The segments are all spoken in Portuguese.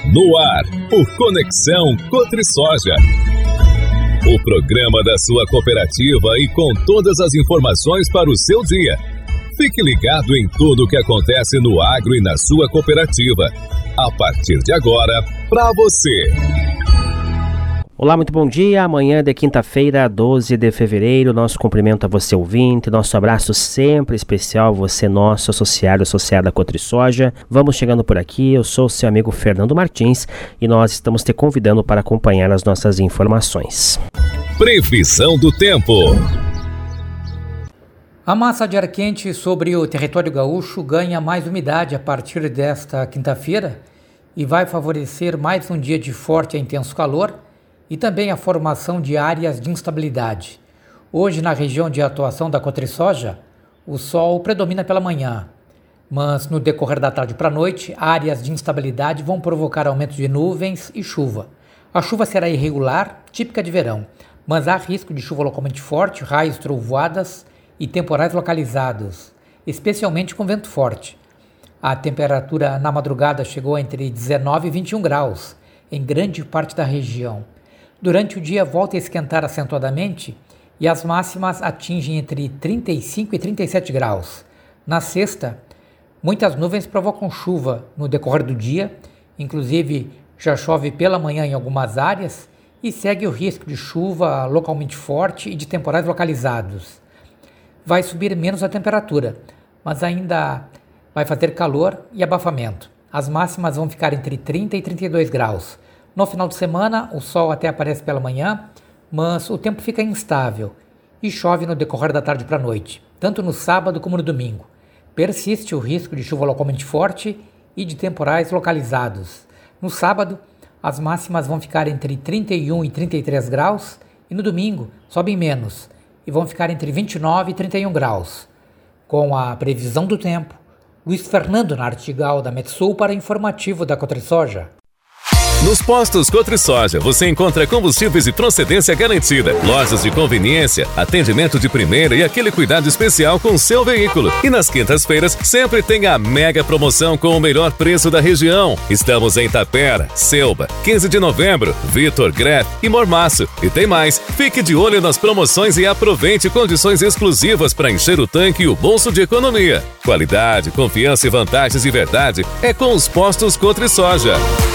No ar, o Conexão Cotrisoja. O programa da sua cooperativa e com todas as informações para o seu dia. Fique ligado em tudo o que acontece no agro e na sua cooperativa. A partir de agora, para você. Olá, muito bom dia. Amanhã de quinta-feira, 12 de fevereiro, nosso cumprimento a você ouvinte, nosso abraço sempre especial, você nosso associada à Cotrisoja. Vamos chegando por aqui, eu sou o seu amigo Fernando Martins e nós estamos te convidando para acompanhar as nossas informações. Previsão do tempo. A massa de ar quente sobre o território gaúcho ganha mais umidade a partir desta quinta-feira e vai favorecer mais um dia de forte e intenso calor e também a formação de áreas de instabilidade. Hoje, na região de atuação da Cotrisoja, o sol predomina pela manhã, mas no decorrer da tarde para a noite, áreas de instabilidade vão provocar aumento de nuvens e chuva. A chuva será irregular, típica de verão, mas há risco de chuva localmente forte, raios, trovoadas e temporais localizados, especialmente com vento forte. A temperatura na madrugada chegou entre 19 e 21 graus, em grande parte da região. Durante o dia volta a esquentar acentuadamente e as máximas atingem entre 35 e 37 graus. Na sexta, muitas nuvens provocam chuva no decorrer do dia, inclusive já chove pela manhã em algumas áreas e segue o risco de chuva localmente forte e de temporais localizados. Vai subir menos a temperatura, mas ainda vai fazer calor e abafamento. As máximas vão ficar entre 30 e 32 graus. No final de semana, o sol até aparece pela manhã, mas o tempo fica instável e chove no decorrer da tarde para a noite, tanto no sábado como no domingo. Persiste o risco de chuva localmente forte e de temporais localizados. No sábado, as máximas vão ficar entre 31 e 33 graus e no domingo sobem menos e vão ficar entre 29 e 31 graus. Com a previsão do tempo, Luiz Fernando Nartigal da Metsul para informativo da Cotrisoja. Nos postos Cotrisoja você encontra combustíveis de procedência garantida, lojas de conveniência, atendimento de primeira e aquele cuidado especial com o seu veículo. E nas quintas-feiras sempre tem a mega promoção com o melhor preço da região. Estamos em Tapera, Selba, 15 de novembro, Vitor, Greff e Mormaço. E tem mais, fique de olho nas promoções e aproveite condições exclusivas para encher o tanque e o bolso de economia. Qualidade, confiança e vantagens de verdade é com os postos Cotrisoja.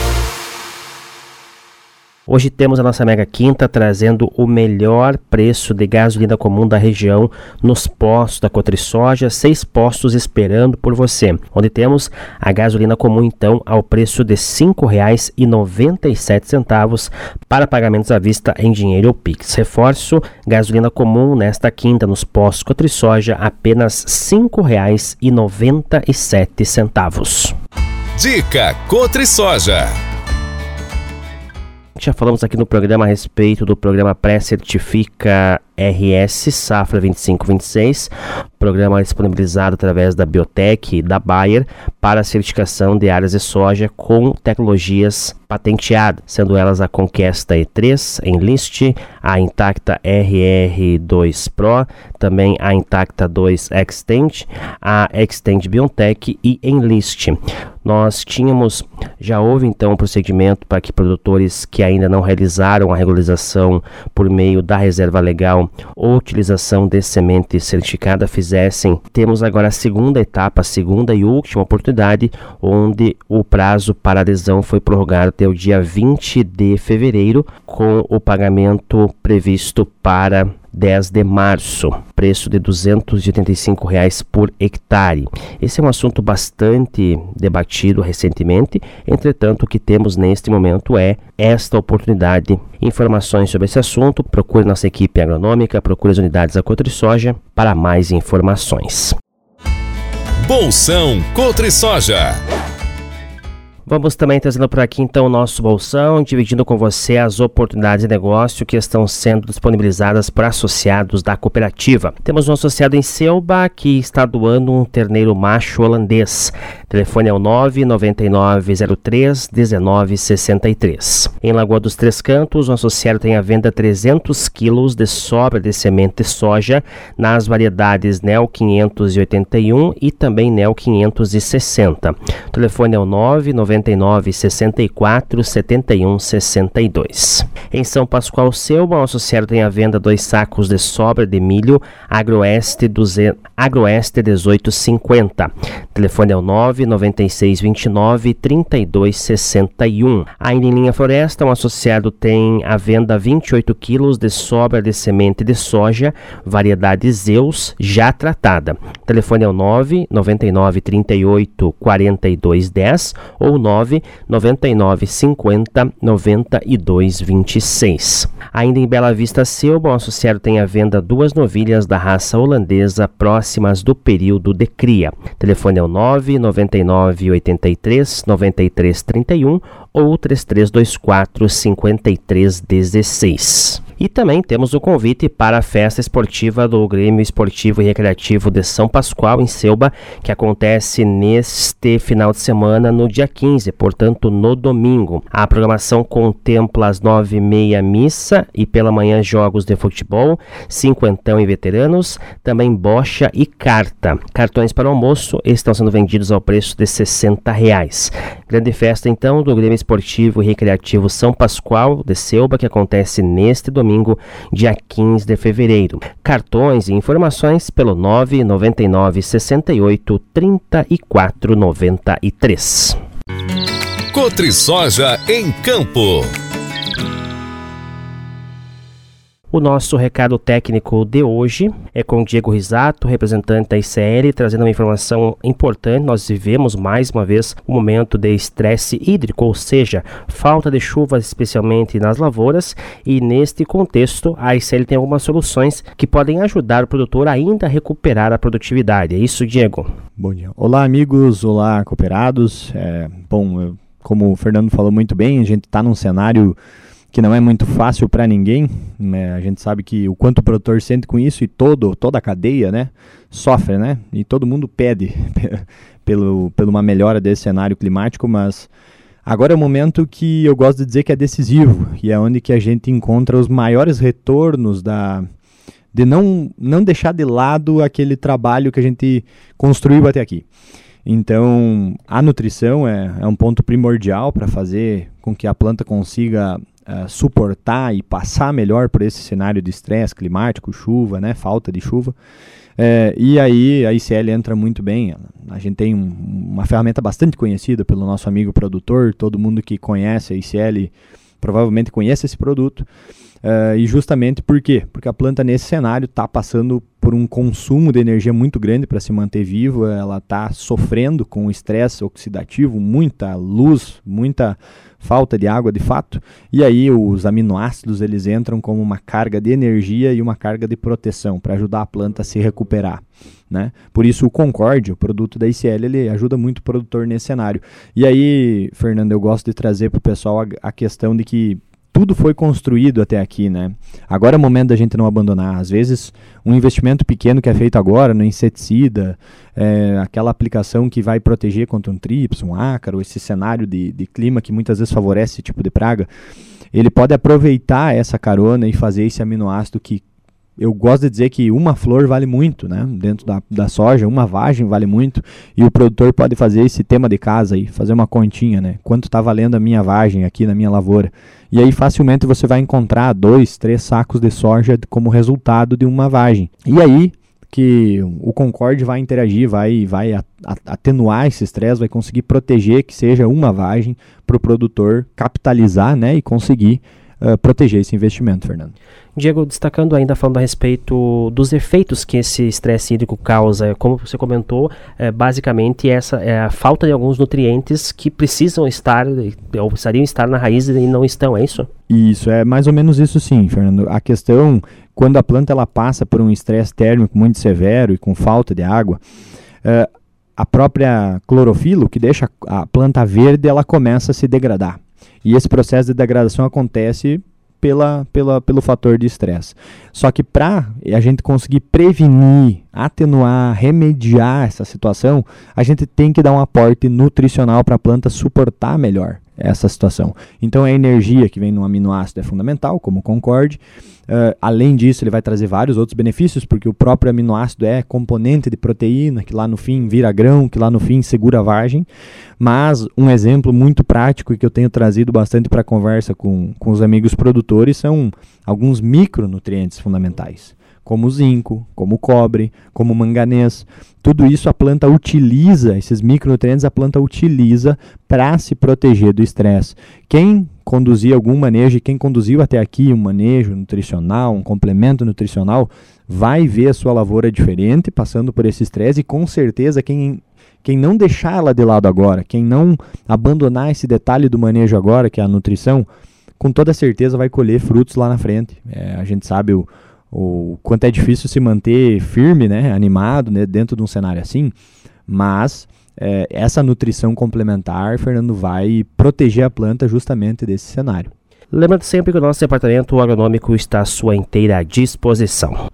Hoje temos a nossa Mega Quinta trazendo o melhor preço de gasolina comum da região nos postos da Cotrisoja, 6 postos esperando por você, onde temos a gasolina comum então ao preço de R$ 5,97 para pagamentos à vista em dinheiro ou Pix. Reforço, gasolina comum nesta quinta nos postos Cotrisoja apenas R$ 5,97. Dica Cotrisoja. Já falamos aqui no programa a respeito do programa Pré-Certifica RS Safra 25-26, programa disponibilizado através da Biotech e da Bayer para a certificação de áreas de soja com tecnologias patenteadas, sendo elas a Conquesta E3, Enlist, a Intacta RR2 Pro, também a Intacta 2 Extend, a Extend Biotech e Enlist. Nós já houve então um procedimento para que produtores que ainda não realizaram a regularização por meio da reserva legal ou utilização de semente certificada fizessem. Temos agora a segunda etapa, a segunda e última oportunidade, onde o prazo para adesão foi prorrogado até o dia 20 de fevereiro, com o pagamento previsto para 10 de março, preço de R$ 285 por hectare. Esse é um assunto bastante debatido recentemente, entretanto o que temos neste momento é esta oportunidade. Informações sobre esse assunto, procure nossa equipe agronômica, procure as unidades da Cotrisoja para mais informações. Bolsão Cotrisoja. Vamos também trazendo por aqui então o nosso bolsão, dividindo com você as oportunidades de negócio que estão sendo disponibilizadas para associados da cooperativa. Temos um associado em Selba que está doando um terneiro macho holandês. O telefone é o 99903-1963. Em Lagoa dos Três Cantos, o associado tem à venda 300 quilos de sobra de semente de soja nas variedades NEL 581 e também NEL 560. O telefone é o 999 99 64 71 62. Em São Pascoal, Selma, o associado tem à venda 2 sacos de sobra de milho Agroeste 1850. Telefone é o 996 29 32 61. Ainda em Linha Floresta, um associado tem à venda 28 quilos de sobra de semente de soja, variedade Zeus, já tratada. Telefone é o 999 38 42 10 ou 999 50 92 26. Ainda em Bela Vista, Selma, o associado tem à venda 2 novilhas da raça holandesa próximas do período de cria. Telefone é o 999 83 93 31 ou 3324 53 16. E também temos o convite para a festa esportiva do Grêmio Esportivo e Recreativo de São Pascoal, em Selba, que acontece neste final de semana, no dia 15, portanto no domingo. A programação contempla às 9h30 missa e pela manhã jogos de futebol, cinquentão em veteranos, também bocha e carta. Cartões para almoço estão sendo vendidos ao preço de R$60. Grande festa então do Grêmio Esportivo e Recreativo São Pascoal de Selba, que acontece neste domingo, dia 15 de fevereiro. Cartões e informações pelo 999 68 34 93. Cotrisoja em Campo. O nosso recado técnico de hoje é com o Diego Risato, representante da ICL, trazendo uma informação importante. Nós vivemos mais uma vez um momento de estresse hídrico, ou seja, falta de chuvas, especialmente nas lavouras, e neste contexto a ICL tem algumas soluções que podem ajudar o produtor ainda a recuperar a produtividade. É isso, Diego? Bom dia. Olá, amigos, olá, cooperados. Como o Fernando falou muito bem, a gente está num cenário que não é muito fácil para ninguém, né? A gente sabe que o quanto o produtor sente com isso e toda a cadeia, né, sofre, né? E todo mundo pede pela uma melhora desse cenário climático, mas agora é o momento que eu gosto de dizer que é decisivo, e é onde que a gente encontra os maiores retornos de não deixar de lado aquele trabalho que a gente construiu até aqui. Então, a nutrição é um ponto primordial para fazer com que a planta consiga suportar e passar melhor por esse cenário de estresse climático, chuva, né, falta de chuva. E aí a ICL entra muito bem. A gente tem uma ferramenta bastante conhecida pelo nosso amigo produtor. Todo mundo que conhece a ICL provavelmente conhece esse produto. E justamente por quê? Porque a planta nesse cenário está passando por um consumo de energia muito grande para se manter viva. Ela está sofrendo com estresse oxidativo, muita luz, muita falta de água de fato. E aí os aminoácidos eles entram como uma carga de energia e uma carga de proteção para ajudar a planta a se recuperar, né? Por isso o Concorde, o produto da ICL, ele ajuda muito o produtor nesse cenário. E aí, Fernando, eu gosto de trazer para o pessoal a questão de que tudo foi construído até aqui, né? Agora é o momento da gente não abandonar. Às vezes, um investimento pequeno que é feito agora no inseticida, aquela aplicação que vai proteger contra um trips, um ácaro, esse cenário de clima que muitas vezes favorece esse tipo de praga, ele pode aproveitar essa carona e fazer esse aminoácido que eu gosto de dizer que uma flor vale muito, né? Dentro da soja, uma vagem vale muito, e o produtor pode fazer esse tema de casa aí, fazer uma continha, né? Quanto está valendo a minha vagem aqui na minha lavoura? E aí facilmente você vai encontrar 2, 3 sacos de soja como resultado de uma vagem. E aí que o Concorde vai interagir, vai atenuar esse estresse, vai conseguir proteger que seja uma vagem para o produtor capitalizar, né? E conseguir proteger esse investimento, Fernando. Diego, destacando ainda, falando a respeito dos efeitos que esse estresse hídrico causa, como você comentou, basicamente essa é a falta de alguns nutrientes que precisam estar, ou precisariam estar na raiz e não estão, é isso? Isso, é mais ou menos isso sim, Fernando. A questão, quando a planta ela passa por um estresse térmico muito severo e com falta de água, a própria clorofila, que deixa a planta verde, ela começa a se degradar. E esse processo de degradação acontece pelo fator de estresse. Só que para a gente conseguir prevenir, atenuar, remediar essa situação, a gente tem que dar um aporte nutricional para a planta suportar melhor essa situação. Então a energia que vem no aminoácido é fundamental, como o Concorde. Além disso, ele vai trazer vários outros benefícios, porque o próprio aminoácido é componente de proteína, que lá no fim vira grão, que lá no fim segura a vagem. Mas um exemplo muito prático e que eu tenho trazido bastante para a conversa com os amigos produtores são alguns micronutrientes fundamentais, como o zinco, como o cobre, como o manganês. Tudo isso a planta utiliza, esses micronutrientes a planta utiliza para se proteger do estresse. Quem conduzir algum manejo, e quem conduziu até aqui um manejo nutricional, um complemento nutricional, vai ver a sua lavoura diferente, passando por esse estresse, e com certeza quem não deixar ela de lado agora, quem não abandonar esse detalhe do manejo agora, que é a nutrição, com toda certeza vai colher frutos lá na frente. A gente sabe o quanto é difícil se manter firme, né, animado, né, dentro de um cenário assim, mas essa nutrição complementar, Fernando, vai proteger a planta justamente desse cenário. Lembrando sempre que o nosso departamento agronômico está à sua inteira disposição.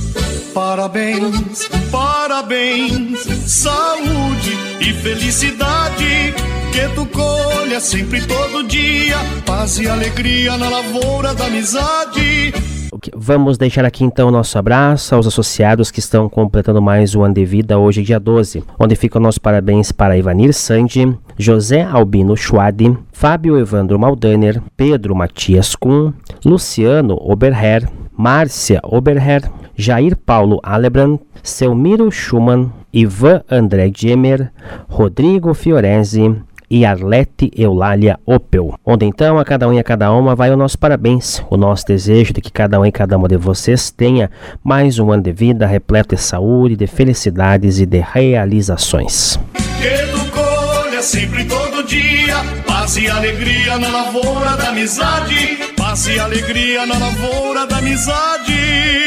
Parabéns, parabéns, saúde e felicidade, que tu colha sempre todo dia, paz e alegria na lavoura da amizade. Vamos deixar aqui então o nosso abraço aos associados que estão completando mais um ano de vida, hoje dia 12, onde fica o nosso parabéns para Ivanir Sandi, José Albino Schwade, Fábio Evandro Maldaner, Pedro Matias Kuhn, Luciano Oberher, Márcia Oberher, Jair Paulo Alebrand, Selmiro Schumann, Ivan André Gemer, Rodrigo Fiorese e Arlete Eulália Opel, onde então a cada um e a cada uma vai o nosso parabéns, o nosso desejo de que cada um e cada uma de vocês tenha mais um ano de vida repleto de saúde, de felicidades e de realizações. Que tu colha sempre todo dia, paz e alegria na lavoura da amizade, paz e alegria na lavoura da amizade.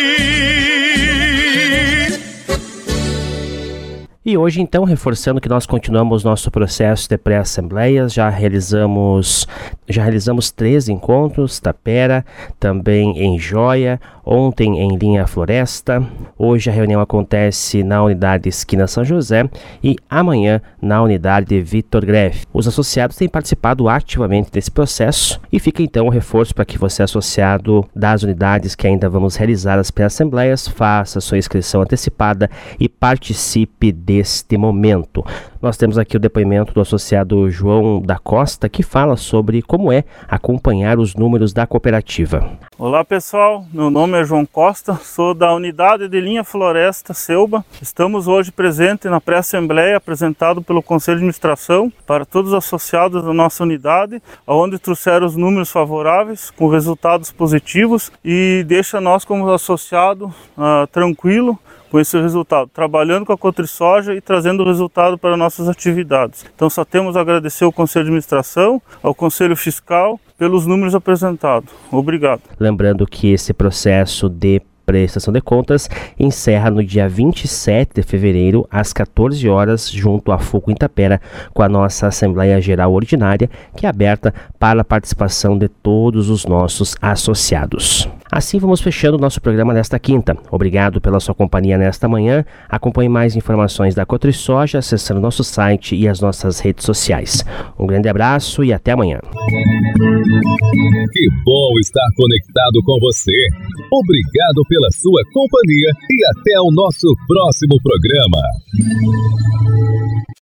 E hoje, então, reforçando que nós continuamos nosso processo de pré-assembleias, já realizamos 3 encontros, Tapera, também em Joia, ontem em Linha Floresta, hoje a reunião acontece na unidade Esquina São José e amanhã na unidade Vitor Greff. Os associados têm participado ativamente desse processo e fica então o reforço para que você, associado das unidades que ainda vamos realizar as pré-assembleias, faça sua inscrição antecipada e participe deste momento. Nós temos aqui o depoimento do associado João da Costa, que fala sobre como é acompanhar os números da cooperativa. Olá pessoal, meu nome é João Costa, sou da unidade de Linha Floresta Selba. Estamos hoje presentes na pré-assembleia apresentado pelo Conselho de Administração para todos os associados da nossa unidade, onde trouxeram os números favoráveis com resultados positivos e deixa nós como associado tranquilo com esse resultado, trabalhando com a Cotrisoja e trazendo resultado para nossas atividades. Então só temos a agradecer ao Conselho de Administração, ao Conselho Fiscal, pelos números apresentados. Obrigado. Lembrando que esse processo de prestação de contas encerra no dia 27 de fevereiro, às 14 horas, junto à FUCO em Tapera, com a nossa Assembleia Geral Ordinária, que é aberta para a participação de todos os nossos associados. Assim vamos fechando o nosso programa nesta quinta. Obrigado pela sua companhia nesta manhã. Acompanhe mais informações da Cotrisoja acessando nosso site e as nossas redes sociais. Um grande abraço e até amanhã. Que bom estar conectado com você. Obrigado pela sua companhia e até o nosso próximo programa.